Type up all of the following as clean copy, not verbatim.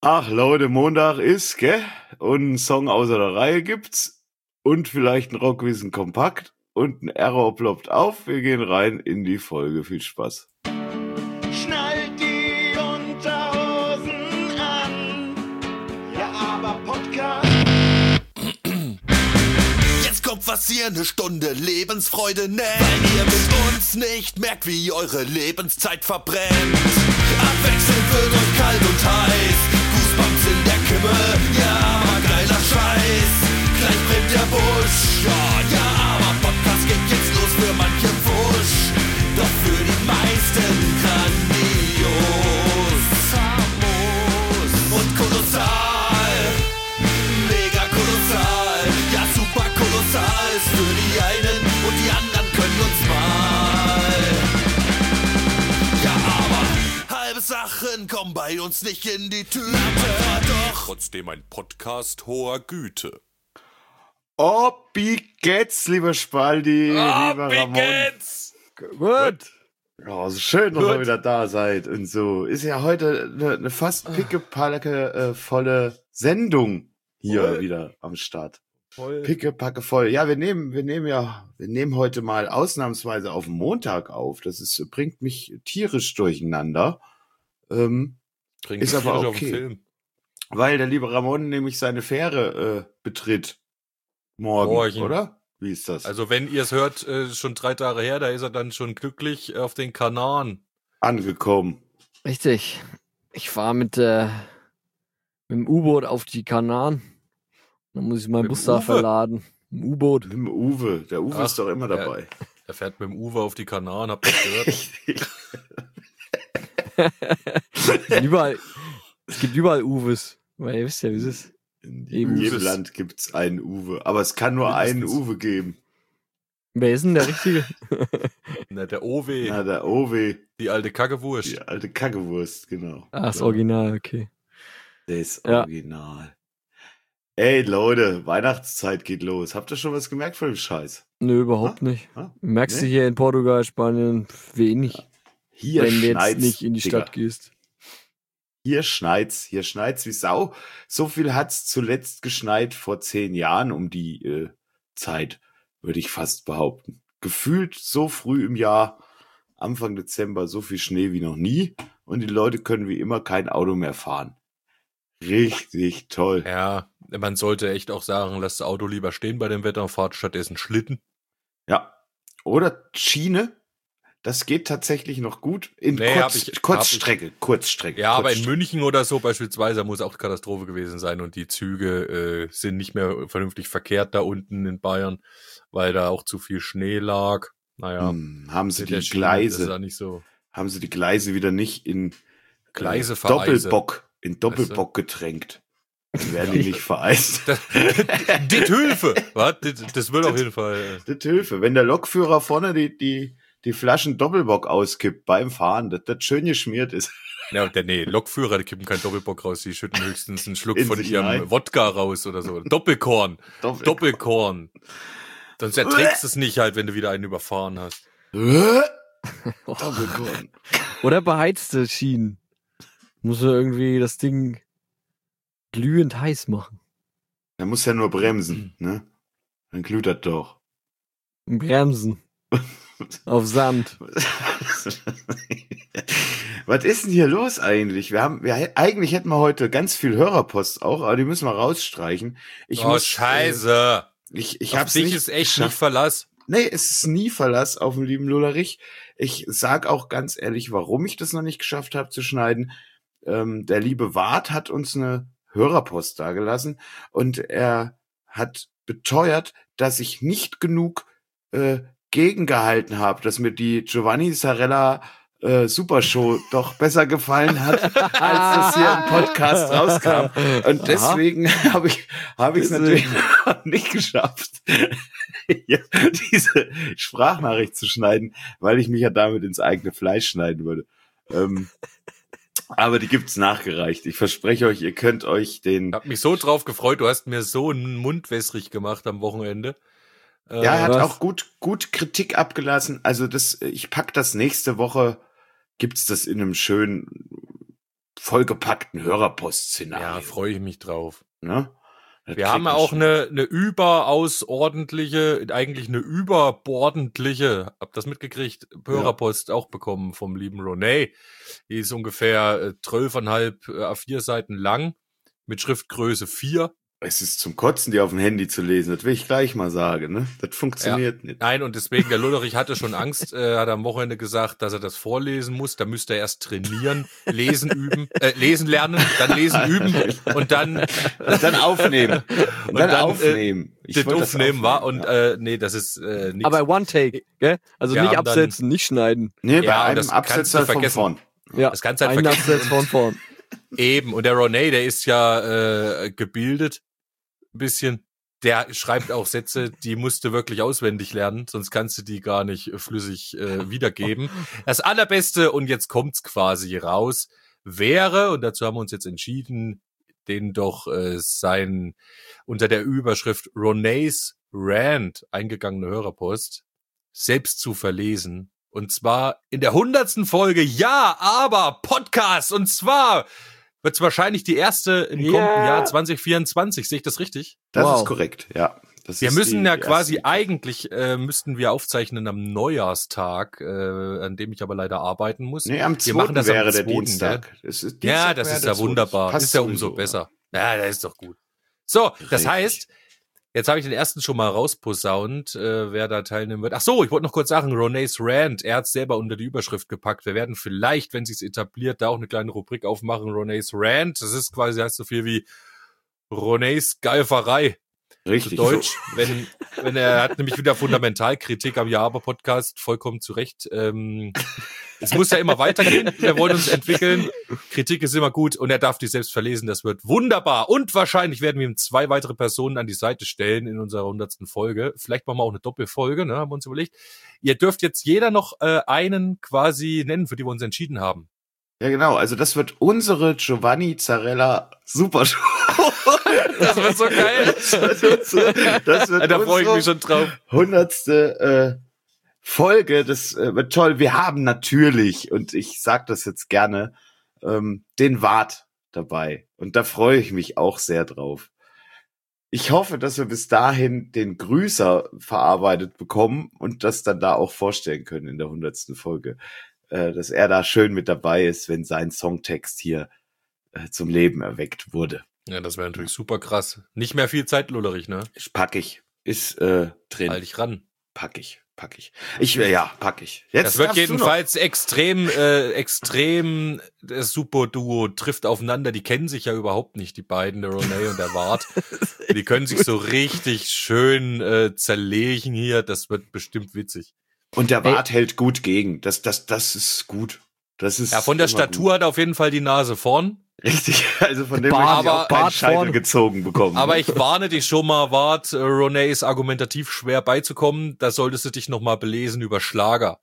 Ach Leute, Montag ist, gell? Und ein Song außer der Reihe gibt's. Und vielleicht ein Rockwissen kompakt. Und ein Error ploppt auf. Wir gehen rein in die Folge. Viel Spaß. Schnallt die Unterhosen an. Ja, aber Podcast. Jetzt kommt was ihr eine Stunde Lebensfreude nennt, weil ihr mit uns nicht merkt, wie eure Lebenszeit verbrennt. Abwechselnd wird euch kalt und heiß, Goosebumps in der Kimme, ja, aber geiler Scheiß. Gleich brennt der Busch, ja, aber Podcast geht jetzt los für manche Wusch. Doch für die meisten grandios, famos und kolossal. Mega kolossal, ja super kolossal ist für die einen und die anderen können uns mal. Ja, aber halbe Sachen kommen bei uns nicht in die Tüte. Doch trotzdem ein Podcast hoher Güte. Oh, wie geht's, lieber Spaldi, lieber wie Ramon. geht's? Gut. Ja, so schön, dass ihr wieder da seid und so. Ist ja heute eine fast pickepacke volle Sendung hier Voll. wieder am Start. Voll. Pickepacke voll. Ja, wir nehmen heute mal ausnahmsweise auf den Montag auf. Bringt mich tierisch durcheinander. Ist aber okay. Auf den Film. Weil der liebe Ramon nämlich seine Fähre betritt. Morgen, oder? Wie ist das? Also wenn ihr es hört, schon 3 Tage her, da ist er dann schon glücklich auf den Kanaren. Angekommen. Richtig. Ich fahre mit dem U-Boot auf die Kanaren. Dann muss ich meinen Mit Bus dem da Uwe? verladen. Im U-Boot. Mit dem Uwe. Der Uwe ist doch immer dabei. Er fährt mit dem Uwe auf die Kanaren, habt ihr gehört? Es gibt überall Uwes. Weil ihr wisst ja, wie es ist. In Eben. jedem Land gibt's einen Uwe. Aber es kann nur einen Uwe geben. Wer ist denn der Richtige? Na, der Owe, Na, der Owe. die alte Kackewurst. Die alte Kackewurst, genau. Das Original, okay. Das Ja. Original. Ey, Leute, Weihnachtszeit geht los. Habt ihr schon was gemerkt von dem Scheiß? Nö, überhaupt nicht. Merkst du Nee? hier in Portugal, Spanien wenig, Hier wenn du jetzt schneit's, nicht in die Digga. Stadt gehst. Hier schneit's wie Sau. So viel hat's zuletzt geschneit vor 10 Jahren um die Zeit, würde ich fast behaupten. Gefühlt so früh im Jahr, Anfang Dezember, so viel Schnee wie noch nie. Und die Leute können wie immer kein Auto mehr fahren. Richtig toll. Ja, man sollte echt auch sagen, lasst das Auto lieber stehen bei dem Wetter und fahrt stattdessen Schlitten. Ja. Oder Schiene. Das geht tatsächlich noch gut. In Nee, Kurzstrecke. Ja, aber in München oder so beispielsweise muss auch Katastrophe gewesen sein und die Züge sind nicht mehr vernünftig verkehrt da unten in Bayern, weil da auch zu viel Schnee lag. Naja, haben sie mit der die Schiene, das ist Gleise, ja nicht so. haben sie die Gleise wieder nicht in Gleise vereise. Doppelbock getränkt. Dann werden die nicht vereist. Die Hilfe, was? Das wird auf jeden Fall. Das Hilfe. Wenn der Lokführer vorne die Flaschen Doppelbock auskippt beim Fahren, das schön geschmiert ist. Ja, Lokführer, die kippen keinen Doppelbock raus, die schütten höchstens einen Schluck In von sich ihrem rein. Wodka raus oder so. Doppelkorn. Sonst erträgst du es nicht halt, wenn du wieder einen überfahren hast. Doppelkorn. Oder beheizte Schienen. Muss er irgendwie das Ding glühend heiß machen. Er muss ja nur bremsen, ne? Dann glüht das doch. Bremsen. Auf Sand. Was ist denn hier los eigentlich? Eigentlich hätten wir heute ganz viel Hörerpost auch, aber die müssen wir rausstreichen. Scheiße. Ich Auf hab's dich nicht ist echt geschafft. nicht Verlass. Nee, es ist nie Verlass auf den lieben Lullerich. Ich sag auch ganz ehrlich, warum ich das noch nicht geschafft habe zu schneiden. Der liebe Wart hat uns eine Hörerpost dagelassen und er hat beteuert, dass ich nicht genug gegengehalten habe, dass mir die Giovanni Zarella Supershow doch besser gefallen hat, als das hier im Podcast rauskam. Und deswegen habe ich es natürlich noch nicht geschafft, hier diese Sprachnachricht zu schneiden, weil ich mich ja damit ins eigene Fleisch schneiden würde. Aber die gibt's nachgereicht. Ich verspreche euch, ihr könnt euch den... Ich hab mich so drauf gefreut, du hast mir so einen Mund wässrig gemacht am Wochenende. Ja, er hat Was? auch gut Kritik abgelassen. Also ich pack das nächste Woche, gibt's das in einem schönen vollgepackten Hörerpost-Szenario. Ja, freue ich mich drauf. Ne? Das Wir haben kriegt man auch schon. eine überaus ordentliche, eigentlich eine überbordentliche, hab das mitgekriegt, Hörerpost auch bekommen vom lieben Ronay. Die ist ungefähr 12,5 A4 Seiten lang mit Schriftgröße 4. Es ist zum Kotzen, die auf dem Handy zu lesen. Das will ich gleich mal sagen. Ne? Das funktioniert nicht. Nein, und deswegen, der Lullerich hatte schon Angst, hat am Wochenende gesagt, dass er das vorlesen muss. Da müsste er erst trainieren, lesen lernen, dann lesen üben und dann Und dann aufnehmen. Und dann aufnehmen. Ich das wollte das aufnehmen war. aufnehmen, Und ja. nee, das ist nichts. Aber One Take, gell? Also Wir nicht haben dann- absetzen, nicht schneiden. Nee, bei Ja, und einem das kannst Absatz du halt von vergessen. vorn. Ja, Das kannst du halt ein vergessen. Absatz von vorn. Eben, und der Ronay, der ist ja gebildet, ein bisschen. Der schreibt auch Sätze, die musst du wirklich auswendig lernen, sonst kannst du die gar nicht flüssig wiedergeben. Das Allerbeste, und jetzt kommt's quasi raus, wäre, und dazu haben wir uns jetzt entschieden, den doch sein unter der Überschrift Ronays Rant eingegangene Hörerpost selbst zu verlesen. Und zwar in der 100. Folge, ja, aber Podcast. Und zwar wird's wahrscheinlich die erste im kommenden Jahr 2024. Sehe ich das richtig? Das Wow. ist korrekt, ja. Das Wir ist müssen die ja quasi erste- eigentlich, müssten wir aufzeichnen am Neujahrstag, an dem ich aber leider arbeiten muss. Nee, am Wir 2. machen das am wäre der 2., Dienstag. Es ist Ja, Dienstag das wäre ist der ja 2. wunderbar. Passt Ist ja sowieso, umso besser. Ja, das ist doch gut. So, das Richtig. heißt, jetzt habe ich den ersten schon mal rausposaunt, wer da teilnehmen wird. Ach so, ich wollte noch kurz sagen, Ronays Rant, er hat selber unter die Überschrift gepackt. Wir werden vielleicht, wenn sich's etabliert, da auch eine kleine Rubrik aufmachen, Ronays Rant. Das ist quasi, heißt so viel wie Ronays Geiferei. Richtig. Zu Deutsch, wenn er hat nämlich wieder Fundamentalkritik am Ja-Aber-Podcast, vollkommen zu Recht. Es muss ja immer weitergehen, wir wollen uns entwickeln, Kritik ist immer gut und er darf die selbst verlesen, das wird wunderbar und wahrscheinlich werden wir ihm 2 weitere Personen an die Seite stellen in unserer 100. Folge, vielleicht machen wir auch eine Doppelfolge, ne, haben wir uns überlegt. Ihr dürft jetzt jeder noch einen quasi nennen, für die wir uns entschieden haben. Ja, genau. Also das wird unsere Giovanni Zarella Supershow. Das wird so geil. Das wird Da freue ich mich unsere schon drauf. 100. Folge. Das wird toll. Wir haben natürlich, und ich sage das jetzt gerne, den Wart dabei. Und da freue ich mich auch sehr drauf. Ich hoffe, dass wir bis dahin den Grüßer verarbeitet bekommen und das dann da auch vorstellen können in der 100. Folge. Dass er da schön mit dabei ist, wenn sein Songtext hier zum Leben erweckt wurde. Ja, das wäre natürlich super krass. Nicht mehr viel Zeit, Lullerich, ne? Pack ich. Ist drin. Halt dich ran. Pack ich. Pack ich. Pack ich. Jetzt Das wird darfst du noch. jedenfalls extrem, das Super-Duo trifft aufeinander. Die kennen sich ja überhaupt nicht, die beiden, der Ronay und der Wart. Die können sich so richtig schön zerlegen hier. Das wird bestimmt witzig. Und der Bart hält gut gegen. Das ist gut. Das ist Ja, von der immer Statur hat er auf jeden Fall die Nase vorn. gut. Richtig. Also von dem Bart- möchte ich auch keinen Bart Scheitel vorne. gezogen bekommen. Aber ich warne dich schon mal, Wart, Ronay ist argumentativ schwer beizukommen. Da solltest du dich noch mal belesen über Schlager.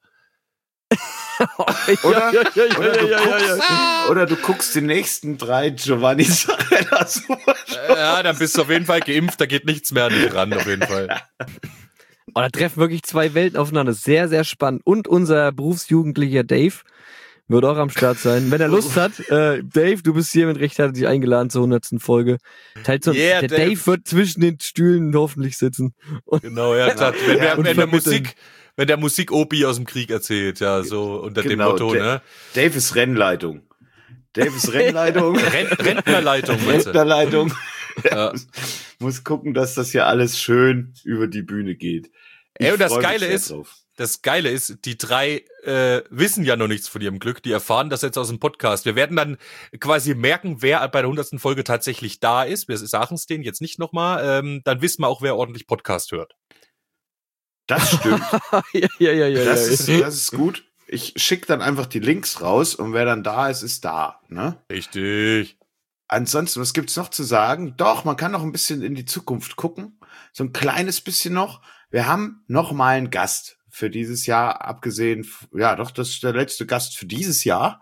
Oder du guckst die nächsten 3 Giovanni Zarella Supershow. Ja, dann bist du auf jeden Fall geimpft. Da geht nichts mehr an dich ran, auf jeden Fall. Oh, da treffen wirklich 2 Welten aufeinander. Sehr, sehr spannend. Und unser berufsjugendlicher Dave wird auch am Start sein. Wenn er Lust hat, Dave, du bist hier mit Recht herzlich eingeladen zur 100. Folge. Yeah, der Dave. Dave wird zwischen den Stühlen hoffentlich sitzen. Und Genau, ja, klar. Ja, und Wenn der Musik-Opi aus dem Krieg erzählt, ja, so unter dem Genau, Motto, ne? Dave ist Rennleitung. Rennleitung. Rentnerleitung, meinst du? Rentnerleitung. Ja. Muss gucken, dass das hier alles schön über die Bühne geht. Ey, und das freu mich Geile sehr ist, drauf. die 3 wissen ja noch nichts von ihrem Glück, die erfahren das jetzt aus dem Podcast. Wir werden dann quasi merken, wer bei der 100. Folge tatsächlich da ist. Wir sagen es denen jetzt nicht nochmal. Dann wissen wir auch, wer ordentlich Podcast hört. Das stimmt. ja. Das ist gut. Ich schicke dann einfach die Links raus und wer dann da ist, ist da. Ne? Richtig. Ansonsten, was gibt's noch zu sagen? Doch, man kann noch ein bisschen in die Zukunft gucken. So ein kleines bisschen noch. Wir haben noch mal einen Gast für dieses Jahr, abgesehen, ja doch, das ist der letzte Gast für dieses Jahr.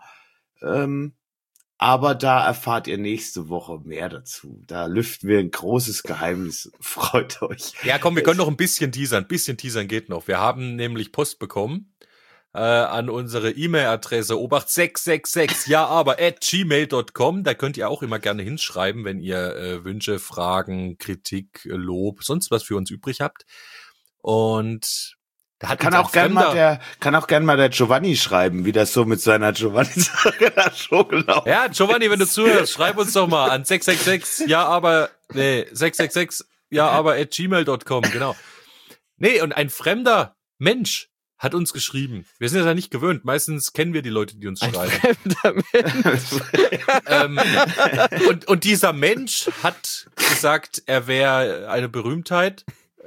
Aber da erfahrt ihr nächste Woche mehr dazu. Da lüften wir ein großes Geheimnis. Freut euch. Ja, komm, wir können noch ein bisschen teasern. Ein bisschen teasern geht noch. Wir haben nämlich Post bekommen an unsere E-Mail-Adresse obacht666 jaaber@gmail.com. Da könnt ihr auch immer gerne hinschreiben, wenn ihr Wünsche, Fragen, Kritik, Lob, sonst was für uns übrig habt. Und da hat Kann auch gern mal der Giovanni schreiben, wie das so mit seiner Giovanni-Show gelaufen. Ja, Giovanni, wenn du zuhörst, schreib uns doch mal an 666 @gmail.com, genau. Nee, und ein fremder Mensch hat uns geschrieben. Wir sind das ja nicht gewöhnt. Meistens kennen wir die Leute, die uns schreiben. Und dieser Mensch hat gesagt, er wäre eine Berühmtheit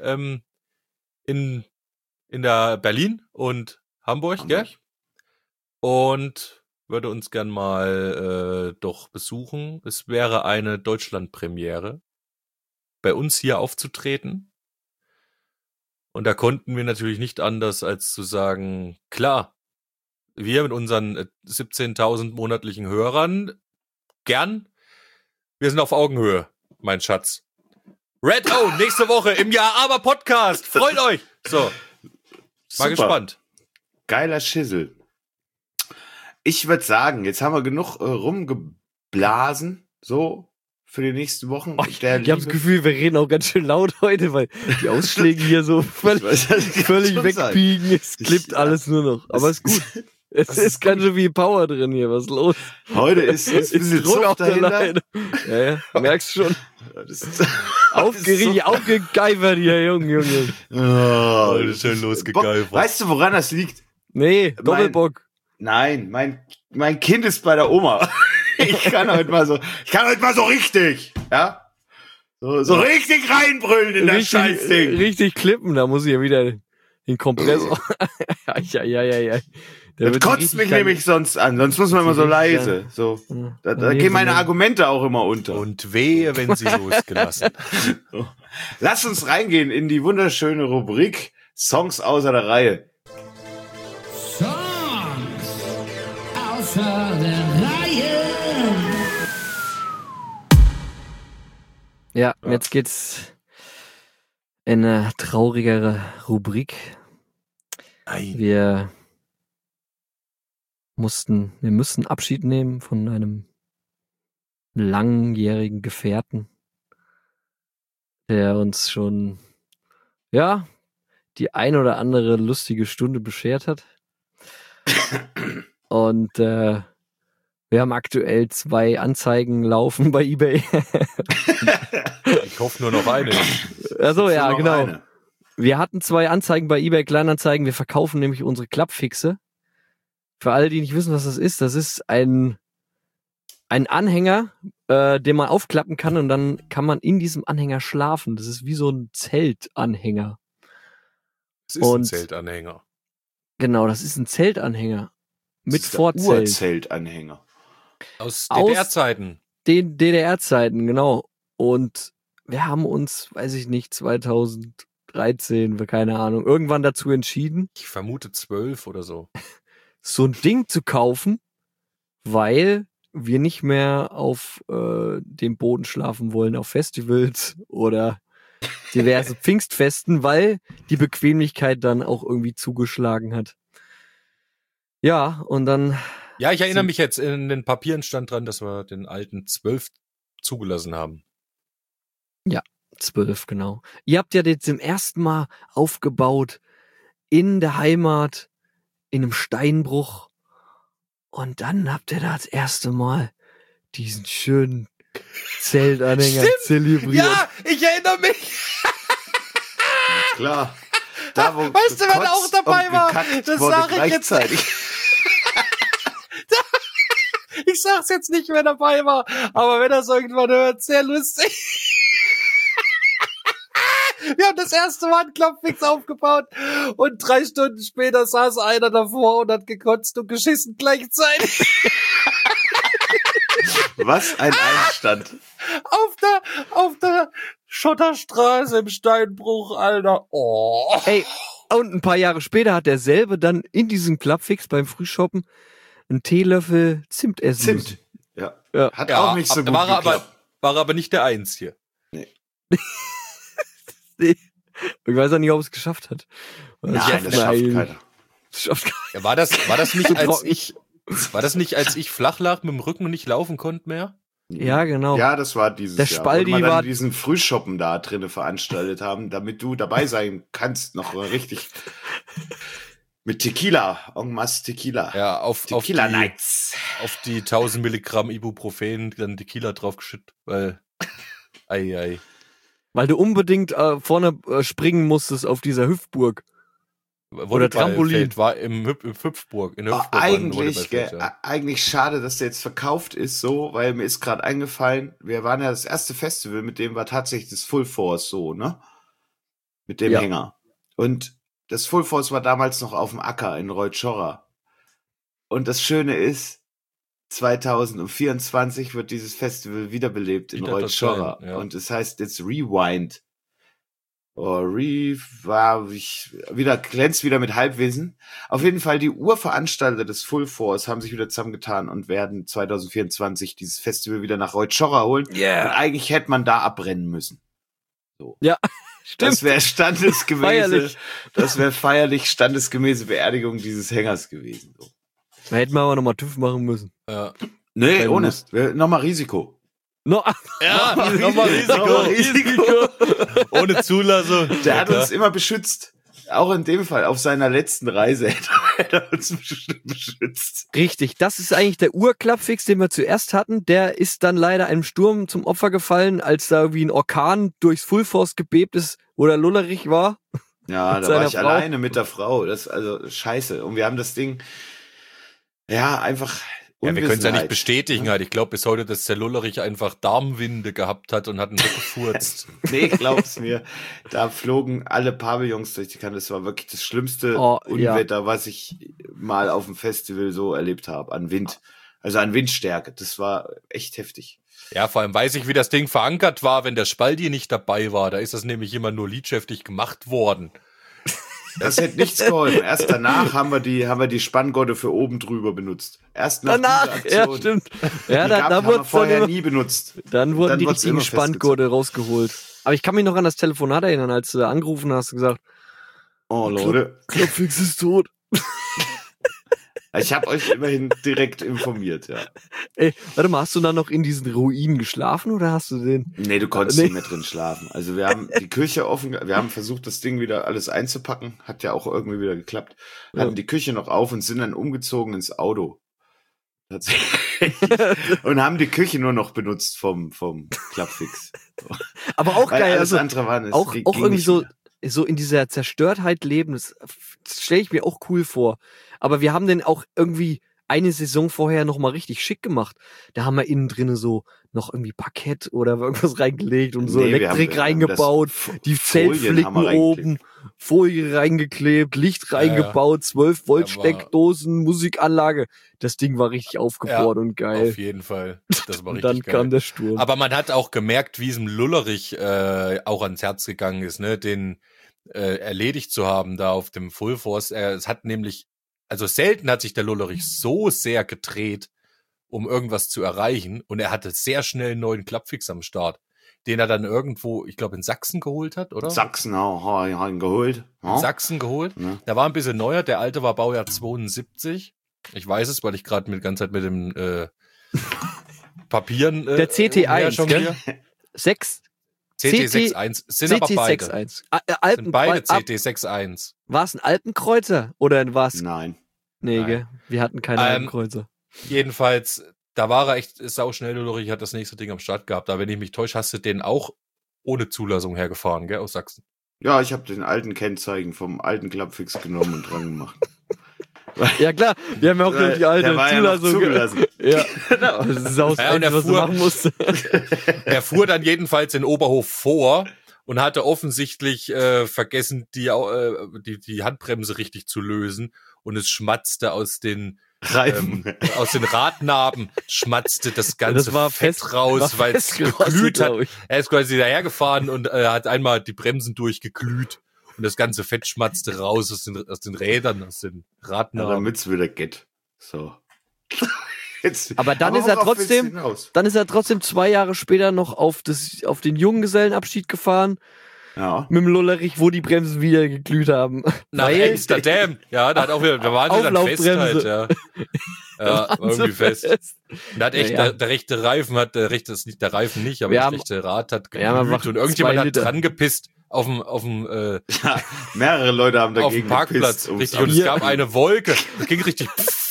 in der Berlin und Hamburg, gell? Und würde uns gern mal doch besuchen. Es wäre eine Deutschland-Premiere, bei uns hier aufzutreten. Und da konnten wir natürlich nicht anders, als zu sagen, klar, wir mit unseren 17.000 monatlichen Hörern, gern, wir sind auf Augenhöhe, mein Schatz. Red O, nächste Woche im Jahr aber Podcast, freut euch! So, mal gespannt. Geiler Schissel. Ich würde sagen, jetzt haben wir genug rumgeblasen, so, für die nächsten Wochen. Ich habe das Gefühl, wir reden auch ganz schön laut heute, weil die Ausschläge hier so völlig wegbiegen. Es klippt alles nur noch. Aber ist gut. Es ist ganz schön viel Power drin hier. Was ist los? Heute ist ein bisschen Druck Zucht auf der dahinter. Leine. Ja, merkst schon. Aufgegeifert hier, Junge. Oh, das ist schön losgegeifert. Weißt du, woran das liegt? Nee, Doppelbock. Nein, mein Kind ist bei der Oma. Ich kann heute mal so richtig, ja? So richtig reinbrüllen in das Scheißding. Richtig klippen, da muss ich ja wieder den Kompressor. Ja. Das kotzt mich nämlich sonst an, sonst muss man immer so leise. So. Da gehen meine Argumente auch immer unter. Und wehe, wenn sie losgelassen. So. Lass uns reingehen in die wunderschöne Rubrik Songs außer der Reihe. Songs außer der Reihe. Ja, jetzt geht's in eine traurigere Rubrik. Wir müssen Abschied nehmen von einem langjährigen Gefährten, der uns schon, ja, die ein oder andere lustige Stunde beschert hat. Und wir haben aktuell 2 Anzeigen laufen bei eBay. Ich hoffe nur noch eine. Also ja, noch genau. eine. Wir hatten 2 Anzeigen bei eBay Kleinanzeigen. Wir verkaufen nämlich unsere Klappfixe. Für alle, die nicht wissen, was das ist ein Anhänger, den man aufklappen kann und dann kann man in diesem Anhänger schlafen. Das ist wie so ein Zeltanhänger. Es ist ein Zeltanhänger. Genau, das ist ein Zeltanhänger. Mit Das ist der Vorzelt. Urzeltanhänger. Aus DDR-Zeiten. Den DDR-Zeiten, genau. Und wir haben uns, weiß ich nicht, 2013, keine Ahnung, irgendwann dazu entschieden, Ich vermute 12 oder so. so ein Ding zu kaufen, weil wir nicht mehr auf dem Boden schlafen wollen, auf Festivals oder diverse Pfingstfesten, weil die Bequemlichkeit dann auch irgendwie zugeschlagen hat. Ja, und dann... Ja, ich erinnere mich jetzt, in den Papieren stand dran, dass wir den alten 12 zugelassen haben. 12, genau. Ihr habt ja den zum ersten Mal aufgebaut in der Heimat, in einem Steinbruch. Und dann habt ihr da das erste Mal diesen schönen Zeltanhänger zelebriert. Ja, ich erinnere mich. Klar. Da, wo Weißt du, wer da auch gekotzt dabei und war? gekackt Das wurde sag ich jetzt. gleichzeitig. Ich sag's jetzt nicht, wer dabei war, aber wenn das irgendwann hört, sehr lustig. Wir haben das erste Mal einen Klappfix aufgebaut und 3 Stunden später saß einer davor und hat gekotzt und geschissen gleichzeitig. Was ein Einstand. Auf der Schotterstraße im Steinbruch, Alter. Oh. Ey, und ein paar Jahre später hat derselbe dann in diesem Klappfix beim Frühshoppen einen Teelöffel Zimt essen müssen. Zimt. Ja. Ja. Hat auch nicht so gut geklappt. War aber nicht der Eins hier. Ich weiß auch nicht, ob es geschafft hat. Das Nein, schafft das schafft man keiner. Ja, war das nicht, als ich flach lag mit dem Rücken und nicht laufen konnte mehr? Ja, genau. Ja, das war dieses Der Jahr. Spaldi wo wir dann war- diesen Frühschoppen da drinnen veranstaltet haben, damit du dabei sein kannst, noch richtig mit Tequila, en masse Tequila. Ja, auf Tequila die Nights. 1000 Milligramm Ibuprofen dann Tequila draufgeschüttet, weil ei. Weil du unbedingt vorne springen musstest auf dieser Hüpfburg. Oder Trampolin. Volleyballfeld war im Hüpfburg. In der Oh, Hüpfburg war ein eigentlich, Volleyballfeld, gell, ja. eigentlich schade, dass der jetzt verkauft ist, so, weil mir ist gerade eingefallen, wir waren ja das erste Festival, mit dem war tatsächlich das Full Force so, ne? Mit dem Ja. Hänger. Und das Full Force war damals noch auf dem Acker in Reutschorra. Und das Schöne ist, 2024 wird dieses Festival wiederbelebt in Wieder Reutschorra. das sein, ja. Und es heißt jetzt Rewind. Wieder glänzt wieder mit Halbwissen. Auf jeden Fall die Urveranstalter des Full Force haben sich wieder zusammengetan und werden 2024 dieses Festival wieder nach Reutschorra holen. Und eigentlich hätte man da abbrennen müssen. Stimmt. Das wäre Feierlich. das wäre feierlich standesgemäße Beerdigung dieses Hängers gewesen. So. Da hätten wir aber nochmal TÜV machen müssen. Ja. Nee, Wenn ohne. das- Nochmal Risiko. Ja, nochmal Nochmal Risiko. Ohne Zulassung. Der hat Ja, uns immer beschützt. Auch in dem Fall, auf seiner letzten Reise hätte er uns beschützt. Richtig, das ist eigentlich der Urklappfix, den wir zuerst hatten. Der ist dann leider einem Sturm zum Opfer gefallen, als da wie ein Orkan durchs Full Force gebebt ist, wo der Lullerich war. Ja, Mit da war seiner ich Frau. alleine mit der Frau. Das also scheiße. Und wir haben das Ding, ja, einfach. Ja, wir können es ja nicht Unwissenheit. bestätigen halt. Ich glaube bis heute, dass der Lullerich einfach Darmwinde gehabt hat und hat ihn weggefurzt. Nee, glaub's mir. Da flogen alle Pavillons durch die Kante. Das war wirklich das schlimmste Oh, ja. Unwetter, was ich mal auf dem Festival so erlebt habe. An Wind. Also an Windstärke. Das war echt heftig. Ja, vor allem weiß ich, wie das Ding verankert war, wenn der Spaldi nicht dabei war. Da ist das nämlich immer nur liedschäftig gemacht worden. Das hätte nichts geholfen. Erst danach haben wir die Spanngurte für oben drüber benutzt. Erst nach Danach, dieser ja, Aktion. stimmt. Ja, Die da haben wir wurde vorher dann, nie benutzt. dann wurden dann die wurd's richtigen immer Spanngurte rausgeholt. Aber ich kann mich noch an das Telefonat erinnern, als du angerufen hast und gesagt, Oh, Leute. Klappfix ist tot. Ich habe euch immerhin direkt informiert, ja. Ey, warte mal, hast du dann noch in diesen Ruinen geschlafen oder hast du den? Nee, du konntest Nee. nicht mehr drin schlafen. Also wir haben die Küche offen, wir haben versucht, das Ding wieder alles einzupacken. Hat ja auch irgendwie wieder geklappt. Hatten die Küche noch auf und sind dann umgezogen ins Auto. Tatsächlich. Und haben die Küche nur noch benutzt vom Klappfix. Aber auch Weil geil, alles also andere war auch ging irgendwie nicht so, mehr. so in dieser Zerstörtheit leben, das stelle ich mir auch cool vor. Aber wir haben den auch irgendwie eine Saison vorher nochmal richtig schick gemacht. Da haben wir innen drinnen so noch irgendwie Parkett oder irgendwas reingelegt und so Nee, wir Elektrik haben reingebaut, die Folien Zeltflicken haben wir oben, Folie reingeklebt, Licht reingebaut, 12 Volt Ja, war- Steckdosen, Musikanlage. Das Ding war richtig aufgebohrt und geil. Auf jeden Fall. Das war Und richtig dann geil. kam der Sturm. Aber man hat auch gemerkt, wie es dem Lullerich auch ans Herz gegangen ist, ne, den erledigt zu haben da auf dem Full Force. Es hat nämlich, also selten hat sich der Lullerich so sehr gedreht, um irgendwas zu erreichen. Und er hatte sehr schnell einen neuen Klappfix am Start, den er dann irgendwo, ich glaube in Sachsen geholt hat, oder? Sachsen haben ihn geholt. In Sachsen geholt. Ja. Der war ein bisschen neuer, der alte war Baujahr 72. Ich weiß es, weil ich gerade die ganze Zeit mit dem Papieren Der CT1, jongliere. 6 CT61 sind aber beide. CT61. Sind beide Alpenkreuz. CT61. War es ein Alpenkreuzer oder war es? Nein. Nee, Nein. gell? Wir hatten keine Alpenkreuzer. Jedenfalls, da war er echt sauschnell, Lullerich hat das nächste Ding am Start gehabt. Aber wenn ich mich täusche, hast du den auch ohne Zulassung hergefahren, gell, aus Sachsen. Ja, ich habe den alten Kennzeichen vom alten Klappfix genommen und dran gemacht. Ja klar, wir haben ja auch noch die alte Der war ja noch Zulassung. zugelassen. Ja, das ist auch Ja, und das, er was du fuhr- machen musst. Er fuhr dann jedenfalls in Oberhof vor und hatte offensichtlich vergessen, die Handbremse richtig zu lösen. Und es schmatzte aus den Radnaben, schmatzte das ganze Das war Fett fest raus, war weil es festgerostet, geglüht hat. glaub ich. Er ist quasi dahergefahren und hat einmal die Bremsen durchgeglüht. Und das ganze Fett schmatzte raus aus den Rädern, aus den Ja, Radnaben. damit's wieder geht. So. Jetzt, Aber dann ist er worauf willst du trotzdem, hinaus? dann ist er trotzdem 2 Jahre später noch auf den Junggesellenabschied gefahren. Ja. mit dem Lollerich, wo die Bremsen wieder geglüht haben. Nach Weil- Amsterdam. Ja, da waren sie dann fest halt, ja. Ja, waren sie irgendwie fest. fest. Und da hat echt Ja. der rechte Reifen ist nicht der Reifen nicht, aber Wir das haben- rechte Rad hat wir haben geglüht einfach und irgendjemand 2 hat Liter. dran gepisst auf dem Ja, mehrere Leute haben auf dagegen dem Parkplatz. gepisst, Richtig, und es gab eine Wolke. Es ging richtig.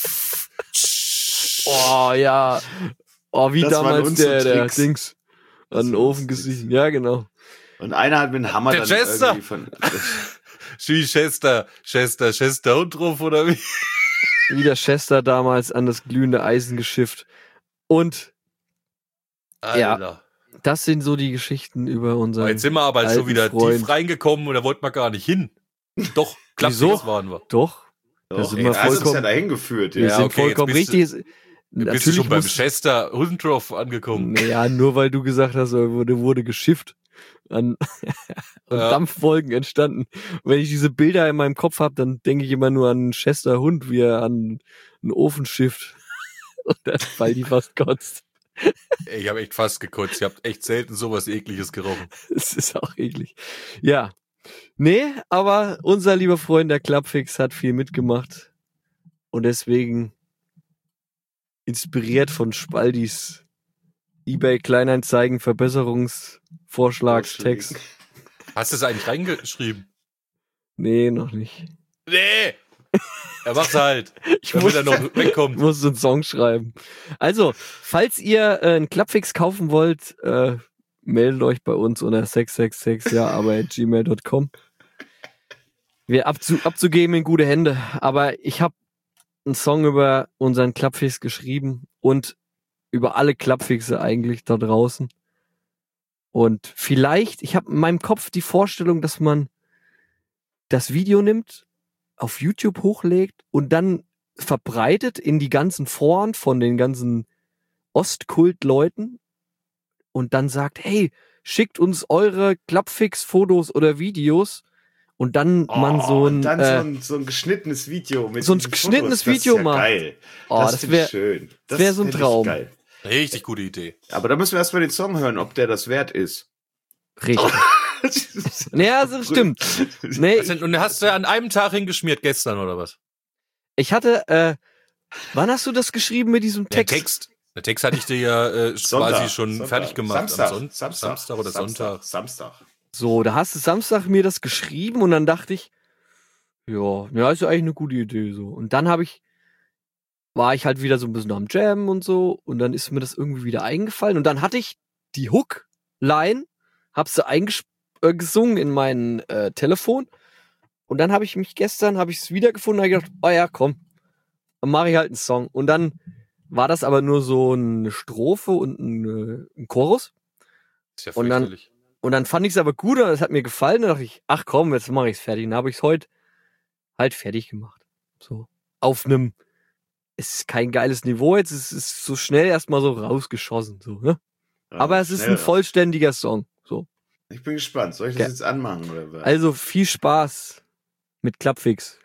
Oh, ja. Oh, wie Das waren damals unsere der Tricks. Dings an den waren Ofen unsere gesiegt. Ja, genau. Und einer hat mit dem Hammer Der dann Chester. irgendwie von... Wie Chester und drauf, oder wie? Wie der Chester damals an das glühende Eisen geschifft. Und Alter. das sind so die Geschichten über unseren Jetzt sind wir aber alten schon wieder Freund. tief reingekommen und da wollten wir gar nicht hin. Doch, Wieso? Klappfix waren wir. Doch, Doch, sind ey, wir das ist ja vollkommen- dahin geführt. wir Ja, sind okay, vollkommen jetzt richtig. Du bist schon beim Chester Hundendorf angekommen. Naja, nur weil du gesagt hast, wurde geschifft und Ja. Dampfwolken entstanden. Und wenn ich diese Bilder in meinem Kopf habe, dann denke ich immer nur an einen Chester Hund, wie er an einen Ofen schifft. Und dann, weil die fast kotzt. Ey, ich habe echt fast gekotzt. Ich habe echt selten sowas Ekliges gerochen. Das ist auch eklig. Ja. Nee, aber unser lieber Freund, der Klappfix, hat viel mitgemacht. Und deswegen inspiriert von Spaldis eBay Kleinanzeigen Verbesserungsvorschlagstext. Hast du es eigentlich reingeschrieben? Nee, noch nicht. Nee! Er macht's halt. Ich Damit er noch wegkommt. muss einen Song schreiben. Also, falls ihr einen Klappfix kaufen wollt, meldet euch bei uns unter 666ja@gmail.com. Wir abzugeben in gute Hände. Aber ich habe einen Song über unseren Klappfix geschrieben und über alle Klappfixe eigentlich da draußen. Und vielleicht, ich habe in meinem Kopf die Vorstellung, dass man das Video nimmt, auf YouTube hochlegt und dann verbreitet in die ganzen Foren von den ganzen Ostkult-Leuten und dann sagt, hey, schickt uns eure Klappfix-Fotos oder Videos und dann man so ein, und dann so ein geschnittenes Video mit so ein diesen geschnittenes Fotos, Video das ist ja macht. geil. Oh, das find wär- ich schön. das wär so ein find ich Traum. Geil. Richtig gute Idee. Aber da müssen wir erstmal den Song hören, ob der das wert ist. richtig. Naja, also stimmt. Nee, Und hast du an einem Tag hingeschmiert gestern oder was? ich hatte, wann hast du das geschrieben mit diesem Text? Der Text hatte ich dir ja quasi schon fertig gemacht. Samstag oder Sonntag. Samstag. So, da hast du Samstag mir das geschrieben und dann dachte ich, ja, ist ja eigentlich eine gute Idee so. Und dann war ich halt wieder so ein bisschen am Jam und so und dann ist mir das irgendwie wieder eingefallen und dann hatte ich die Hook-Line, hab sie gesungen in mein Telefon und dann habe ich mich gestern, habe ich es wiedergefunden und habe gedacht, oh ja, komm, dann mache ich halt einen Song. Und dann war das aber nur so eine Strophe und ein Chorus. Ist ja Und dann- fürchterlich. Und dann fand ich es aber gut und es hat mir gefallen. Dann dachte ich, ach komm, jetzt mache ich es fertig. Dann habe ich es heute halt fertig gemacht. So. Auf einem, es ist kein geiles Niveau jetzt, es ist so schnell erstmal so rausgeschossen. So, ne? Ja, Aber es ist schnell ein raus. vollständiger Song. So. Ich bin gespannt. Soll ich Ja. das jetzt anmachen oder was? Also viel Spaß mit Klappfix.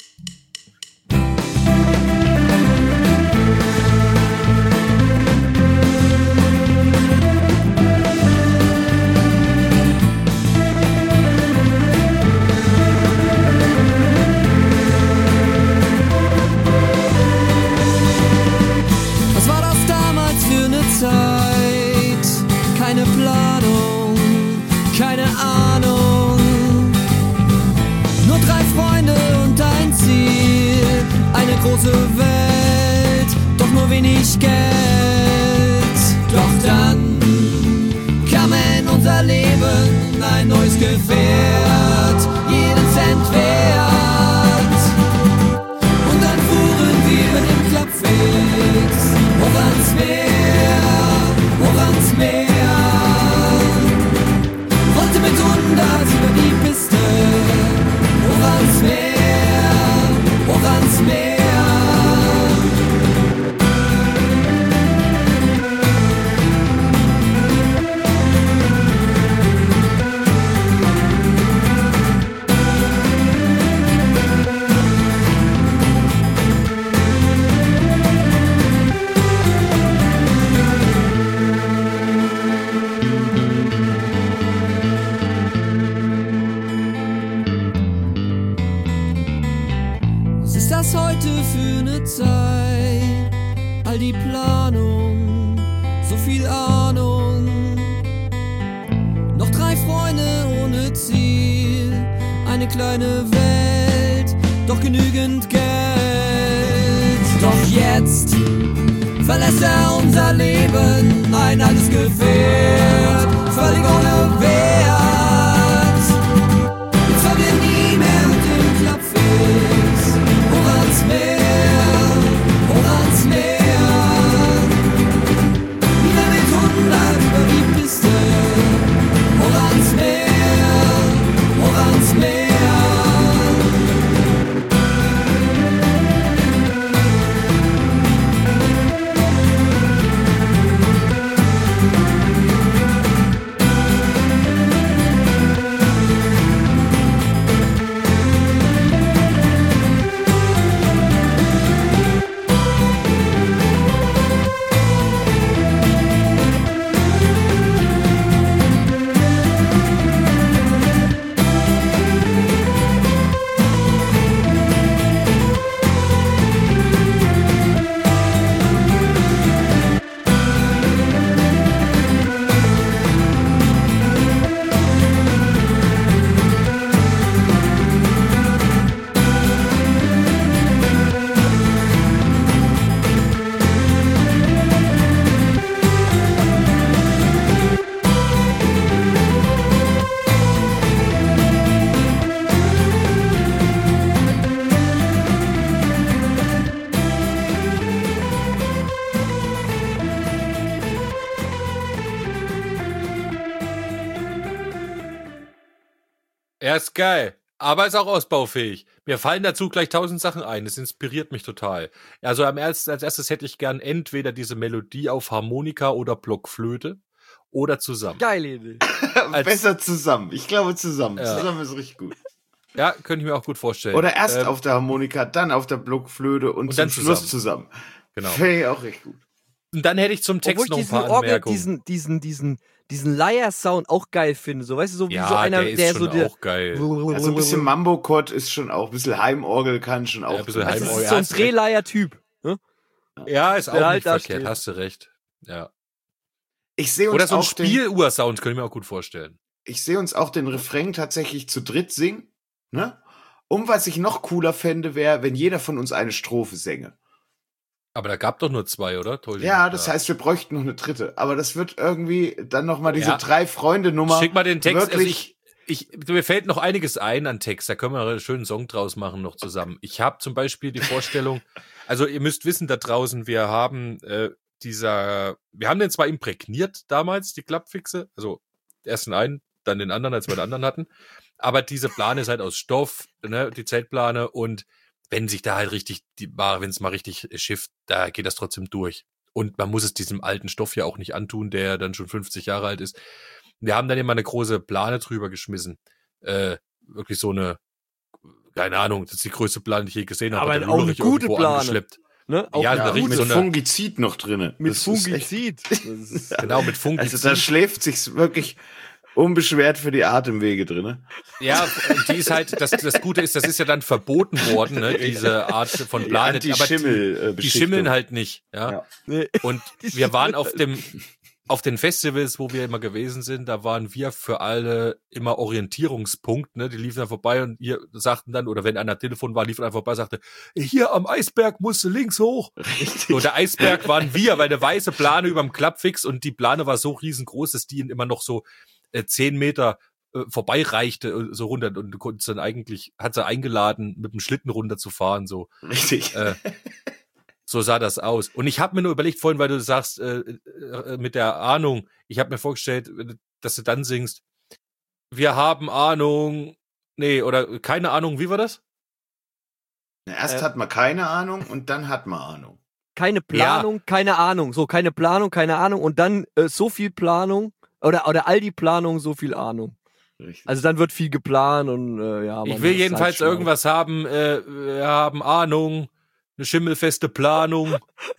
Was war das damals für eine Zeit? Keine Planung, keine Ahnung. Nur 3 Freunde und ein Ziel. Eine große Welt, doch nur wenig Geld. Doch dann kam in unser Leben ein neues Gefährt, jeden Cent wert. Und dann fuhren wir mit dem Klappfix hoch ans Meer, hoch ans Meer. Rollte mit 100 über die Piste, hoch ans Meer, hoch ans Meer. die Planung, so viel Ahnung. Noch 3 Freunde ohne Ziel, eine kleine Welt, doch genügend Geld. Doch jetzt verlässt er unser Leben, ein altes Gefährt, völlig ohne Wert. Jetzt fahren wir nie mehr mit dem Klappfix, hoch ans Meer, hoch ans Meer. Wieder mit 100 über die Piste, hoch ans Meer, hoch ans Meer. Er ist geil, aber ist auch ausbaufähig. Mir fallen dazu gleich 1000 Sachen ein. Das inspiriert mich total. Also als erstes hätte ich gern entweder diese Melodie auf Harmonika oder Blockflöte oder zusammen. Geile Idee. Besser zusammen. Ich glaube zusammen. Ja. Zusammen ist richtig gut. Ja, könnte ich mir auch gut vorstellen. Oder erst auf der Harmonika, dann auf der Blockflöte und zum dann Schluss zusammen. Genau. Fände ich auch richtig gut. Und dann hätte ich zum Text Obwohl noch ich ein diesen paar Orgel, Anmerkungen. diesen Leier-Sound auch geil finde. So, weißt du, so wie Ja, so einer, der ist der schon so auch geil. Also ein bisschen Mambo-Chord ist schon auch, ein bisschen Heimorgel kann schon auch. ein bisschen Also das Heimorgel. ist so ein hast recht. Drehleier-Typ. Ne? Ja, ist auch Der halt nicht da verkehrt, steht. hast du recht. Ja. Ich sehe uns Oder so ein auch Spieluhr-Sound, könnte ich mir auch gut vorstellen. ich sehe uns auch den Refrain tatsächlich zu dritt singen, ne? Und was ich noch cooler fände, wäre, wenn jeder von uns eine Strophe sänge. Aber da gab doch nur 2, oder? Täusche ich Ja, mich das da? heißt, wir bräuchten noch eine dritte. Aber das wird irgendwie dann nochmal diese Ja. 3-Freunde-Nummer. Schick mal den Text. Wirklich, Mir fällt noch einiges ein an Text. Da können wir einen schönen Song draus machen noch zusammen. Ich habe zum Beispiel die Vorstellung, also ihr müsst wissen da draußen, wir haben wir haben den zwar imprägniert damals, die Klappfixe, also erst den einen, dann den anderen, als wir den anderen hatten. Aber diese Plane ist halt aus Stoff, ne, die Zeltplane, und wenn sich da halt richtig, wenn es mal richtig schifft, da geht das trotzdem durch. Und man muss es diesem alten Stoff ja auch nicht antun, der dann schon 50 Jahre alt ist. Wir haben dann immer eine große Plane drüber geschmissen. Wirklich so eine, keine Ahnung, das ist die größte Plane, die ich je gesehen habe. Aber Hat der auch eine Lullerich gute irgendwo Plane. angeschleppt. Ne? Auch Ja, eine richtig mit so eine- Fungizid noch drinne. mit Das ist echt- Fungizid. Das ist- Genau, mit Fungizid. Also da schläft sich's wirklich unbeschwert für die Atemwege drinne. Ja, die ist halt, das Gute ist, das ist ja dann verboten worden, ne, diese Art von Plane. Die Aber Anti-Schimmel- die schimmeln halt nicht, ja. Ja. Nee. Und wir waren auf den Festivals, wo wir immer gewesen sind, da waren wir für alle immer Orientierungspunkt, ne, die liefen dann vorbei und ihr sagten dann, oder wenn einer am Telefon war, lief einer vorbei, sagte, hier am Eisberg musst du links hoch. So, der Eisberg waren wir, weil eine weiße Plane überm Klappfix, und die Plane war so riesengroß, dass die ihn immer noch so 10 Meter vorbeireichte, so runter, und du konntest dann eigentlich, hat sie eingeladen, mit dem Schlitten runterzufahren, so. Richtig. So sah das aus. Und ich habe mir nur überlegt vorhin, weil du sagst, mit der Ahnung, ich habe mir vorgestellt, dass du dann singst, wir haben Ahnung, nee, oder keine Ahnung, wie war das? Erst hat man keine Ahnung und dann hat man Ahnung. Keine Planung, keine Ahnung. So, keine Planung, keine Ahnung. Und dann so viel Planung. Oder all die Planung, so viel Ahnung. Richtig. Also dann wird viel geplant und ja. Ich man will ist jedenfalls halt schlau. irgendwas haben, wir haben Ahnung, eine schimmelfeste Planung.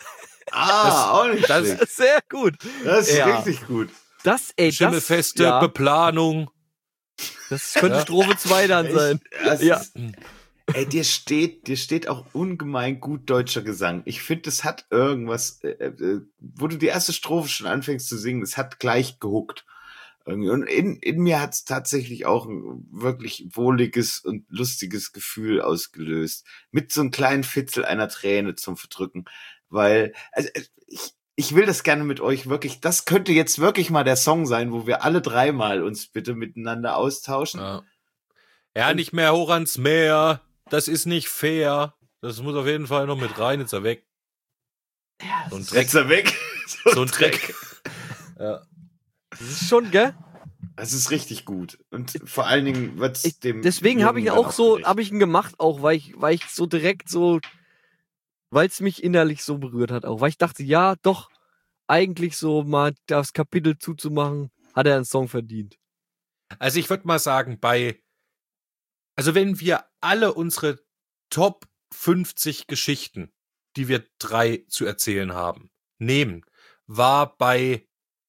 Auch nicht das- schlecht. Sehr gut. Das ist Ja. richtig gut. Schimmelfeste ja, Beplanung. das könnte Ja. Strophe 2 dann sein. Das Ja. ist, Ey, dir steht auch ungemein gut deutscher Gesang. Ich finde, das hat irgendwas, wo du die erste Strophe schon anfängst zu singen, das hat gleich gehuckt. Irgendwie. Und in mir hat es tatsächlich auch ein wirklich wohliges und lustiges Gefühl ausgelöst. Mit so einem kleinen Fitzel einer Träne zum Verdrücken. Weil, also, ich will das gerne mit euch wirklich, das könnte jetzt wirklich mal der Song sein, wo wir alle dreimal uns bitte miteinander austauschen. Ja, nicht mehr hoch ans Meer. Das ist nicht fair. Das muss auf jeden Fall noch mit rein. Jetzt ist er weg. Ja, So ein Dreck. Jetzt er weg. So ein Dreck. Ja. das ist schon, gell? Das ist richtig gut. Und vor allen Dingen wird's dem. Deswegen habe ich Jungen ihn dann auch so, gerecht. habe ich ihn gemacht, auch weil ich so direkt so, weil es mich innerlich so berührt hat, auch weil ich dachte, ja, doch, eigentlich so mal das Kapitel zuzumachen, hat er einen Song verdient. Also ich würde mal sagen, also wenn wir alle unsere Top 50 Geschichten, die wir 3 zu erzählen haben, nehmen, war bei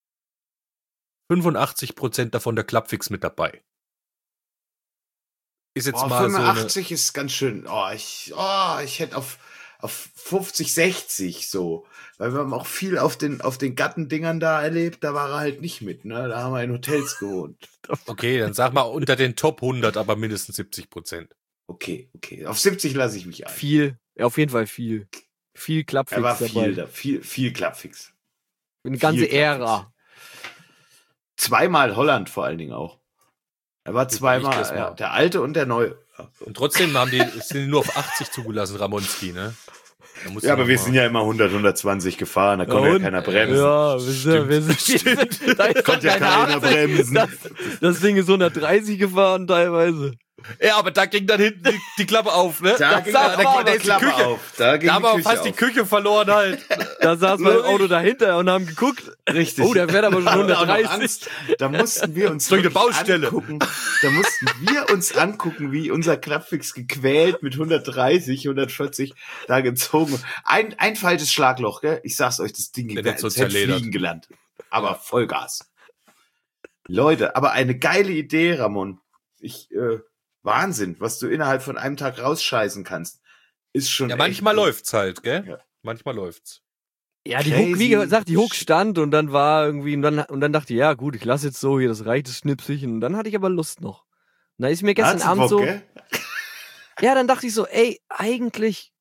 85% davon der Klappfix mit dabei. Ist jetzt mal so 85 ist ganz schön. Ich hätte auf 50, 60 so. Weil wir haben auch viel auf den Gattendingern da erlebt, da war er halt nicht mit, ne? Da haben wir in Hotels gewohnt. Okay, dann sag mal unter den Top 100, aber mindestens 70%. Okay. Auf 70 lasse ich mich ein. Viel, ja, auf jeden Fall viel. Viel Klappfix Er war dabei. viel Klappfix. Eine ganze viel Ära. Zweimal Holland vor allen Dingen auch. Er war zweimal, das mal. ja, der alte und der neue. Und trotzdem sind die nur auf 80 zugelassen, Ramonski, ne? Ja, aber wir sind ja immer 100, 120 gefahren, da konnte ja keiner bremsen. Ja, wir sind da ist Konnte ja keiner bremsen. Das Ding ist 130 gefahren teilweise. Ja, aber da ging dann hinten die Klappe auf, ne? Da ging aber die Klappe Küche auf. Da ging Da haben wir die Küche fast die auf. Küche verloren halt. Da saßen wir im Auto dahinter und haben geguckt. Richtig. Oh, der fährt aber schon Da hatten wir auch noch 130. Angst. Da mussten wir uns So eine wirklich Baustelle. angucken. Da mussten wir uns angucken, wie unser Klappfix gequält mit 130, 140 da gezogen. Ein falsches Schlagloch, gell? Ich sag's euch, das Ding Der ging hat so als hätte zerledert. fliegen gelernt. Aber Vollgas. Leute, aber eine geile Idee, Ramon. Wahnsinn, was du innerhalb von einem Tag rausscheißen kannst. Ist schon Ja, echt manchmal gut. läuft's halt, gell? Ja. Manchmal läuft's. Ja, die Crazy. Hook, wie gesagt, die Hook stand und dann war irgendwie, und dann dachte ich, ja gut, ich lasse jetzt so hier, das reicht, das Schnipselchen. Und dann hatte ich aber Lust noch. Und da ist mir gestern Hat's Abend Bock, so, gell? ja, dann dachte ich so, ey, eigentlich,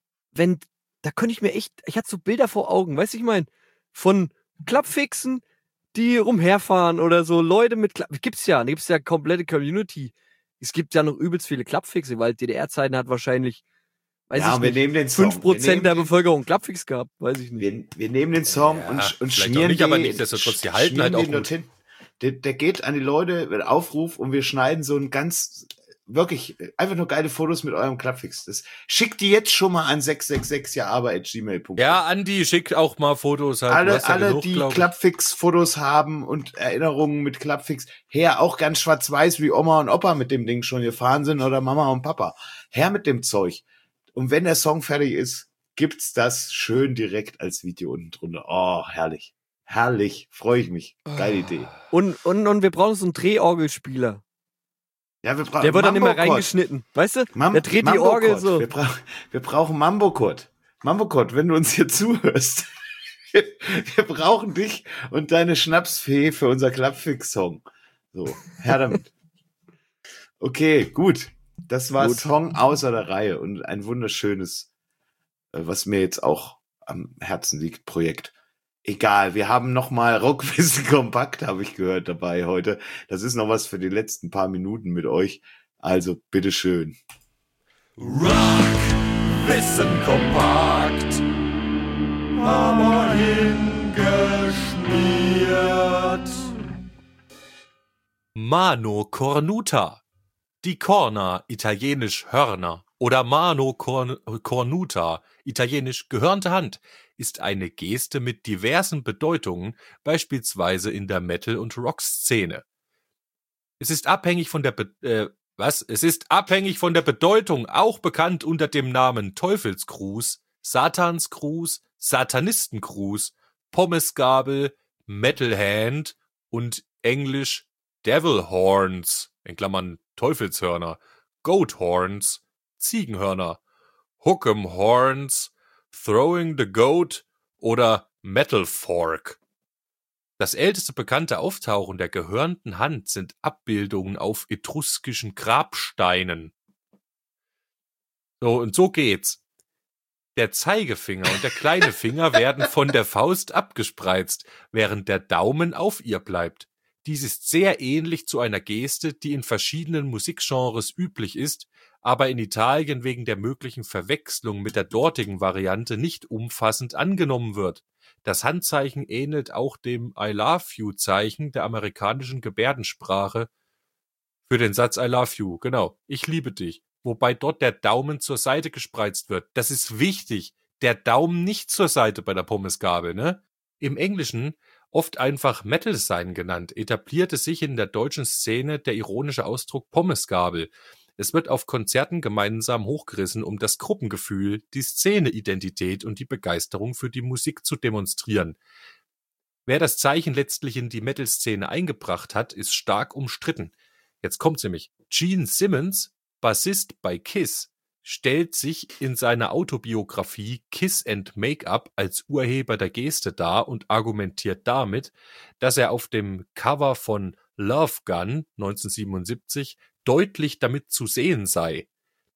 da könnte ich mir echt, ich hatte so Bilder vor Augen, weißt du, ich meine, von Klappfixen, die rumherfahren oder so Leute mit gibt's ja komplette Community. Es gibt ja noch übelst viele Klappfixe, weil DDR-Zeiten hat wahrscheinlich, weiß Ja, ich wir nicht, nehmen den Song. 5% der Bevölkerung Klappfix gehabt, weiß ich nicht. Wir nehmen den Song Ja, und vielleicht schmieren auch nicht, aber die- nichtsdestotrotz, die halten schmieren halt auch den dorthin. Der geht an die Leute, wird Aufruf und wir schneiden so ein ganz, wirklich, einfach nur geile Fotos mit eurem Klappfix. Schickt die jetzt schon mal an 666jaaber@gmail.com. Ja, Andi, schick auch mal Fotos halt. Du hast ja Alle, genug, die glaub ich. Klappfix-Fotos haben und Erinnerungen mit Klappfix, her, auch ganz schwarz-weiß, wie Oma und Opa mit dem Ding schon gefahren sind oder Mama und Papa. Her mit dem Zeug. Und wenn der Song fertig ist, gibt's das schön direkt als Video unten drunter. Oh, herrlich. Herrlich. Freue ich mich. Geile Idee. Und wir brauchen so einen Drehorgelspieler. Ja, wir brauchen Der wird dann immer Mambo-Chord. reingeschnitten, weißt du? Mam- Der dreht die Mambo-Chord. Orgel so. Wir brauchen Mambo-Chord. Mambo-Chord, wenn du uns hier zuhörst. Wir brauchen dich und deine Schnapsfee für unser Klappfix-Song. So, her damit. Okay, gut. Das war Gut. Song außer der Reihe und ein wunderschönes, was mir jetzt auch am Herzen liegt, Projekt. Egal, wir haben nochmal Rockwissen kompakt, habe ich gehört, dabei heute. Das ist noch was für die letzten paar Minuten mit euch. Also, bitteschön. Wissen kompakt, aber hingeschmiert. Mano cornuta. Die Corna, italienisch Hörner, oder Mano cornuta, italienisch gehörnte Hand, ist eine Geste mit diversen Bedeutungen, beispielsweise in der Metal- und Rock-Szene. Es ist abhängig von der Bedeutung, auch bekannt unter dem Namen Teufelsgruß, Satansgruß, Satanistengruß, Pommesgabel, Metal Hand und Englisch Devil Horns, in Klammern Teufelshörner, Goat Horns, Ziegenhörner. Hook'em Horns, Throwing the Goat oder Metal Fork. Das älteste bekannte Auftauchen der gehörnten Hand sind Abbildungen auf etruskischen Grabsteinen. So, und so geht's. Der Zeigefinger und der kleine Finger werden von der Faust abgespreizt, während der Daumen auf ihr bleibt. Dies ist sehr ähnlich zu einer Geste, die in verschiedenen Musikgenres üblich ist, aber in Italien wegen der möglichen Verwechslung mit der dortigen Variante nicht umfassend angenommen wird. Das Handzeichen ähnelt auch dem I love you Zeichen der amerikanischen Gebärdensprache für den Satz I love you, genau, ich liebe dich, wobei dort der Daumen zur Seite gespreizt wird. Das ist wichtig, der Daumen nicht zur Seite bei der Pommesgabel, ne? Im Englischen oft einfach Metal Sign genannt, etablierte sich in der deutschen Szene der ironische Ausdruck Pommesgabel. Es wird auf Konzerten gemeinsam hochgerissen, um das Gruppengefühl, die Szeneidentität und die Begeisterung für die Musik zu demonstrieren. Wer das Zeichen letztlich in die Metal-Szene eingebracht hat, ist stark umstritten. Jetzt kommt's nämlich. Gene Simmons, Bassist bei Kiss, stellt sich in seiner Autobiografie Kiss and Make-up als Urheber der Geste dar und argumentiert damit, dass er auf dem Cover von Love Gun 1977 deutlich damit zu sehen sei.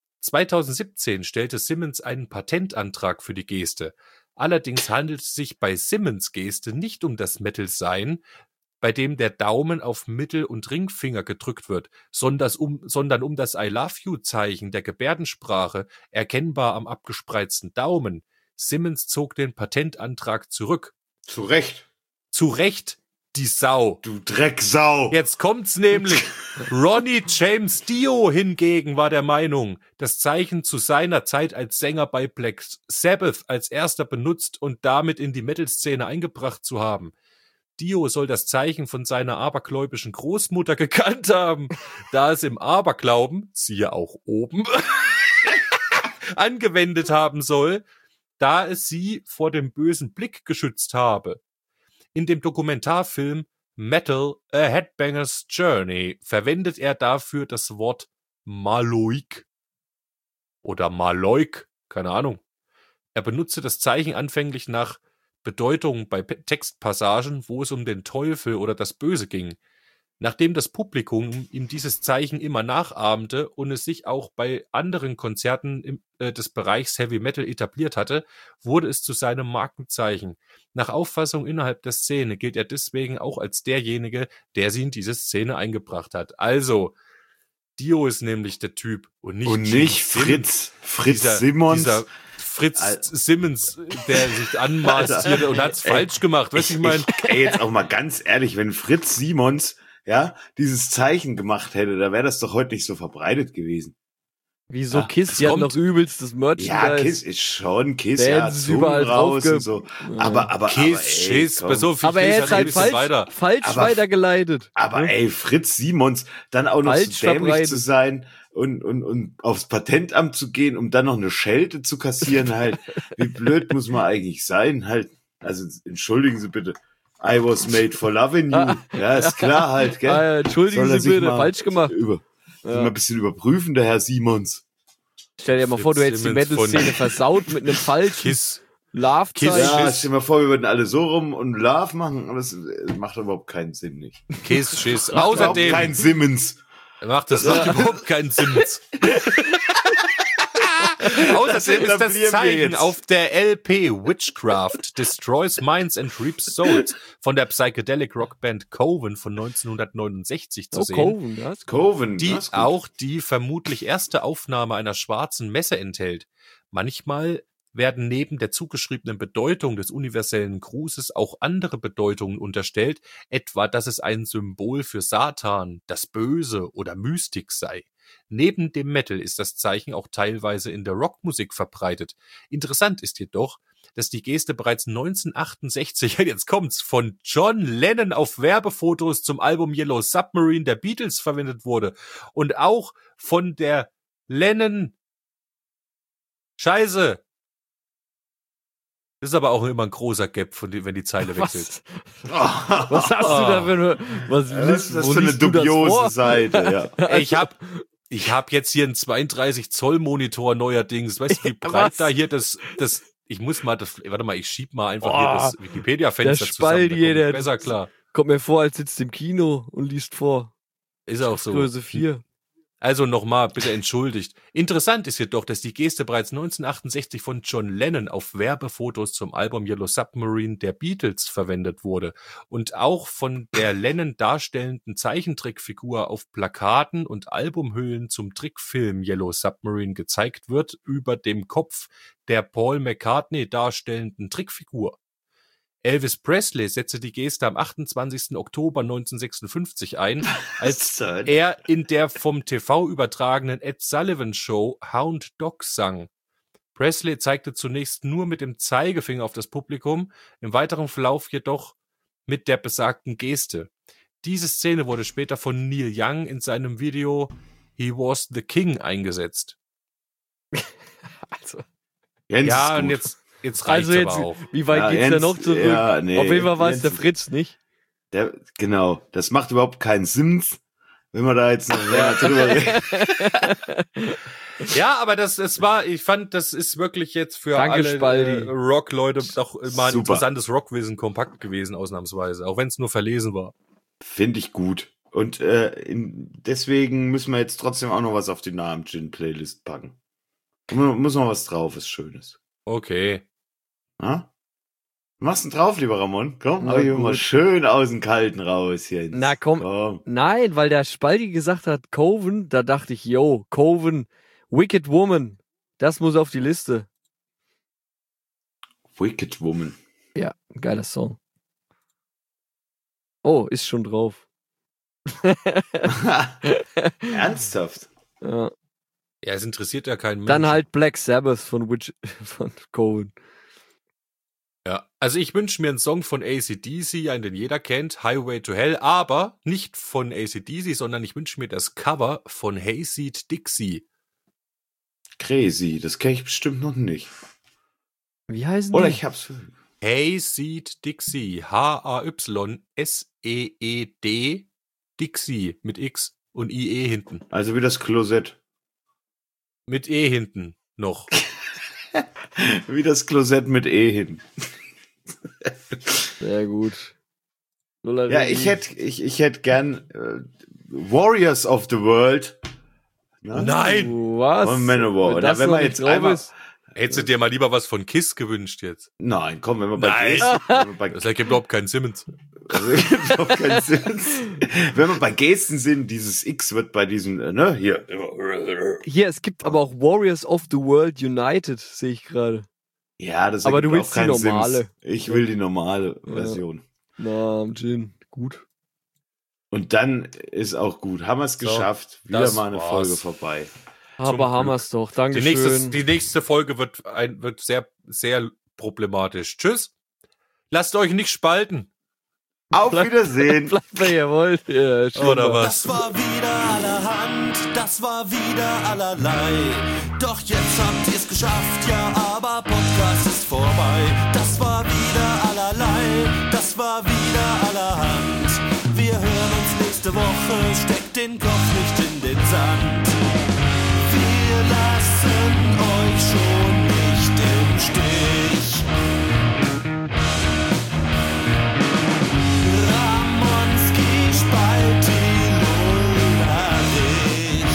2017 stellte Simmons einen Patentantrag für die Geste. Allerdings handelt es sich bei Simmons Geste nicht um das Metal-Sign, bei dem der Daumen auf Mittel- und Ringfinger gedrückt wird, sondern um das I love you Zeichen der Gebärdensprache, erkennbar am abgespreizten Daumen. Simmons zog den Patentantrag zurück. Zu Recht. Zu Recht, die Sau. Du Drecksau. Jetzt kommt's nämlich. Ronnie James Dio hingegen war der Meinung, das Zeichen zu seiner Zeit als Sänger bei Black Sabbath als erster benutzt und damit in die Metal-Szene eingebracht zu haben. Dio soll das Zeichen von seiner abergläubischen Großmutter gekannt haben, da es im Aberglauben, siehe auch oben, angewendet haben soll, da es sie vor dem bösen Blick geschützt habe. In dem Dokumentarfilm Metal, A Headbanger's Journey verwendet er dafür das Wort Maloik oder Maloik, keine Ahnung. Er benutzte das Zeichen anfänglich nach Bedeutung bei Textpassagen, wo es um den Teufel oder das Böse ging. Nachdem das Publikum ihm dieses Zeichen immer nachahmte und es sich auch bei anderen Konzerten des Bereichs Heavy Metal etabliert hatte, wurde es zu seinem Markenzeichen. Nach Auffassung innerhalb der Szene gilt er deswegen auch als derjenige, der sie in diese Szene eingebracht hat. Also, Dio ist nämlich der Typ und nicht Fritz Simmons. Dieser Fritz Simmons, der sich anmaßt hier und hat's falsch gemacht. Weißt du, ich meine? Ey, jetzt auch mal ganz ehrlich, wenn Fritz Simons dieses Zeichen gemacht hätte, da wäre das doch heute nicht so verbreitet gewesen. Wieso Ja, Kiss? Die hatten noch übelstes Merchandise. Ja, Kiss ist schon, Kiss, Bands ja, überall raus drauf und so. Aber Kiss, ey, Schiss, komm. bei so viel Aber er ist halt falsch Aber- weitergeleitet. Aber ey, Fritz Simons, dann auch noch so Falsch dämlich verbreitet. zu sein und aufs Patentamt zu gehen, um dann noch eine Schelte zu kassieren halt. Wie blöd muss man eigentlich sein halt. Also entschuldigen Sie bitte. I was made for loving you. Ja, ist klar halt, gell? Entschuldigen Soll er Sie sich bitte, mal falsch gemacht. Mal ein bisschen überprüfen, der Herr Simons. Stell dir mal vor, du hättest die Simmons Metal-Szene versaut mit einem falschen Kiss. Love-Zeichen. Ja, Schiss. stell dir mal vor, wir würden alle so rum und Love machen, aber das macht überhaupt keinen Sinn nicht. Kiss, Schiss. Macht überhaupt Außerdem kein Simmons. macht das überhaupt keinen Sinn. Außerdem ist das etablieren wir Zeichen jetzt. auf der LP Witchcraft Destroys Minds and Reaps Souls von der Psychedelic Rockband Coven von 1969 zu Oh, sehen, Coven, das? Coven, die das ist gut. auch die vermutlich erste Aufnahme einer schwarzen Messe enthält. Manchmal werden neben der zugeschriebenen Bedeutung des universellen Grußes auch andere Bedeutungen unterstellt, etwa, dass es ein Symbol für Satan, das Böse oder Mystik sei. Neben dem Metal ist das Zeichen auch teilweise in der Rockmusik verbreitet. Interessant ist jedoch, dass die Geste bereits 1968, jetzt kommt's, von John Lennon auf Werbefotos zum Album Yellow Submarine der Beatles verwendet wurde und auch von der Lennon Scheiße. Das ist aber auch immer ein großer Gap, wenn die Zeile wechselt. Was hast du da für eine, Was ist das für eine dubiose Seite, ja. Ich hab Ich habe jetzt hier einen 32 Zoll Monitor neuerdings. Weißt du, wie breit Was? da hier das, ich muss mal warte mal, ich schieb mal einfach hier das Wikipedia-Fenster der zusammen. Spaldi, Da komm ich der- besser klar. Kommt mir vor, als sitzt im Kino und liest vor. Ist auch so. Größe 4. Also nochmal, bitte entschuldigt. Interessant ist jedoch, dass die Geste bereits 1968 von John Lennon auf Werbefotos zum Album Yellow Submarine der Beatles verwendet wurde und auch von der Lennon darstellenden Zeichentrickfigur auf Plakaten und Albumhüllen zum Trickfilm Yellow Submarine gezeigt wird, über dem Kopf der Paul McCartney darstellenden Trickfigur. Elvis Presley setzte die Geste am 28. Oktober 1956 ein, als er in der vom TV übertragenen Ed Sullivan Show Hound Dog sang. Presley zeigte zunächst nur mit dem Zeigefinger auf das Publikum, im weiteren Verlauf jedoch mit der besagten Geste. Diese Szene wurde später von Neil Young in seinem Video He Was the King eingesetzt. Also, Jens Ja, ist und gut. jetzt reicht's also jetzt, aber auch. wie weit Ja, geht's Jens, denn noch zurück? ja, nee, Auf jeden Fall war es Jens- der Fritz, nicht? Genau, das macht überhaupt keinen Sinn, wenn wir da jetzt noch länger drüber reden. Ja, aber ich fand, das ist wirklich jetzt für Danke, alle Spaldi. Rock-Leute doch mal ein Super. interessantes Rockwissen kompakt gewesen, ausnahmsweise. Auch wenn es nur verlesen war. Finde ich gut. Und deswegen müssen wir jetzt trotzdem auch noch was auf die Namen-Gin-Playlist packen. Muss noch was drauf, was Schönes. Okay. Ha? Was machst du denn drauf, lieber Ramon? Komm, Na hau ich gut. mal schön aus dem Kalten raus hier. Na komm. Nein, weil der Spaldi gesagt hat, Coven, da dachte ich, yo, Coven, Wicked Woman, das muss auf die Liste. Wicked Woman. Ja, geiler Song. Oh, ist schon drauf. Ernsthaft? Ja. Ja, es interessiert ja keinen Menschen. Dann halt Black Sabbath von Coven. Ja, also ich wünsche mir einen Song von AC/DC, einen, den jeder kennt, Highway to Hell, aber nicht von AC/DC, sondern ich wünsche mir das Cover von Hayseed Dixie. Crazy, das kenne ich bestimmt noch nicht. Wie heißen Oder die? ich hab's. Hayseed Dixie, Hayseed Dixie mit X und IE hinten. Also wie das Klosett. Mit E hinten noch. Wie das Klosett mit E hin. Sehr gut. Ja, ich hätte gern Warriors of the World. Na? Nein! Was? Und Manowar. Wenn das Wenn noch wir nicht jetzt drauf einmal- ist. Hättest du dir mal lieber was von KISS gewünscht jetzt? Nein, komm, wenn wir bei Nein. Gesten, wenn wir bei, Das ergibt überhaupt keinen Simmons. überhaupt keinen Sinn. Wenn wir bei Gesten sind, dieses X wird bei diesem, ne, hier. Hier, es gibt aber auch Warriors of the World United, sehe ich gerade. Ja, das Aber ergibt du willst auch keinen die normale. Sinn. Ich will die normale Version. Na, Gin, gut. Und dann ist auch gut. Haben wir es So, geschafft. Wieder das mal eine war's. Folge vorbei. Aber Glück. haben wir's doch. Die Dankeschön. nächste Folge wird sehr, sehr problematisch. Tschüss. Lasst euch nicht spalten. Auf Wiedersehen. Bleibt, wer ihr wollt. Ja, schon Oder mal. was? Das war wieder allerhand, das war wieder allerlei. Doch jetzt habt ihr's geschafft, ja, aber Podcast ist vorbei. Das war wieder allerlei, das war wieder allerhand. Wir hören uns nächste Woche, steckt den Kopf nicht in den Sand. Wir lassen euch schon nicht im Stich. Ramonski, Spalti, Lullerich.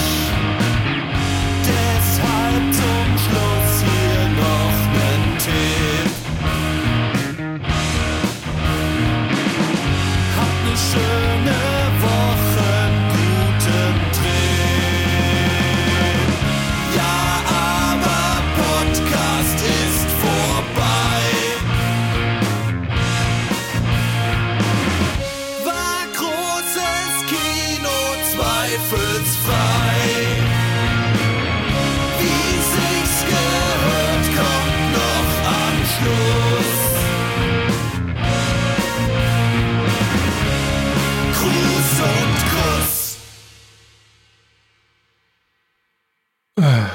Deshalb zum Schluss hier noch nen Tipp. Habt ne schöne Woche, guten Trip. Ja, aber Podcast ist vorbei. War großes Kino zweifelsfrei. Wie sich's gehört, kommt noch am Schluss. Gruß und Kuss.